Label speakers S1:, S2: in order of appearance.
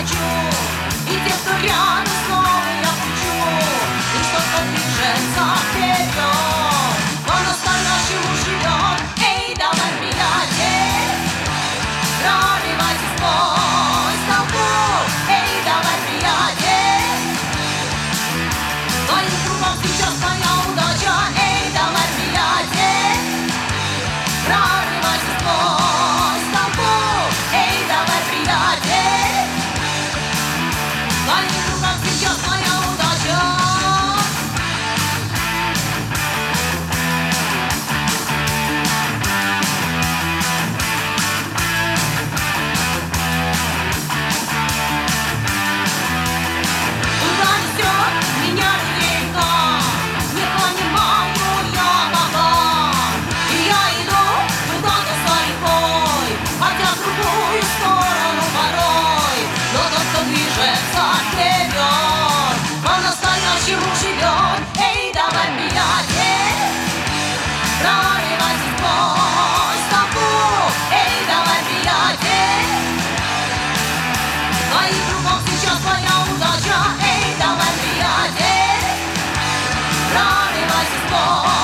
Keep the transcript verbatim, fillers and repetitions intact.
S1: хочу, и те, кто рядом, снова я включу, и что-то движется вперед. По-настоящему живет, эй, давай, приятель, пробивайся сквозь толпу, эй, давай, приятель, в твоих руках сейчас твоя удача, эй, давай, приятель, пробивайся сквозь толпу, эй, давай, приятель, в твоих руках сейчас твоя удача. Куда несет меня река, не понимаю я пока, и я иду куда-то за рекой, хотя в другую сторону порой, но тот, кто движется вперед, по-настоящему живет, эй, давай, приятель, пробивайся сквозь толпу, эй, давай, приятель, в твоих руках сейчас твоя удача, эй, давай, приятель, пробивайся сквозь